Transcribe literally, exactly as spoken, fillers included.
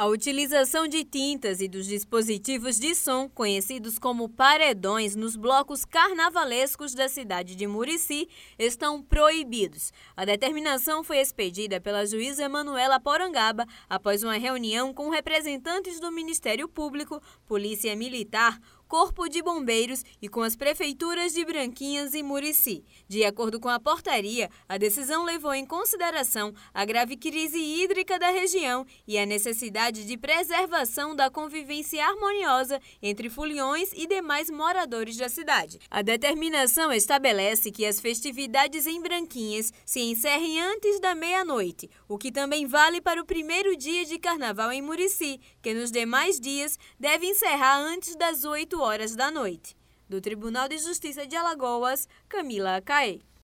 A utilização de tintas e dos dispositivos de som, conhecidos como paredões, nos blocos carnavalescos da cidade de Murici, estão proibidos. A determinação foi expedida pela juíza Emanuela Porangaba após uma reunião com representantes do Ministério Público, Polícia Militar, Corpo de Bombeiros e com as prefeituras de Branquinhas e Murici. De acordo com a portaria, a decisão levou em consideração a grave crise hídrica da região e a necessidade de preservação da convivência harmoniosa entre foliões e demais moradores da cidade. A determinação estabelece que as festividades em Branquinhas se encerrem antes da meia-noite, o que também vale para o primeiro dia de carnaval em Murici, que nos demais dias deve encerrar antes das oito horas da noite. Do Tribunal de Justiça de Alagoas, Camila Caê.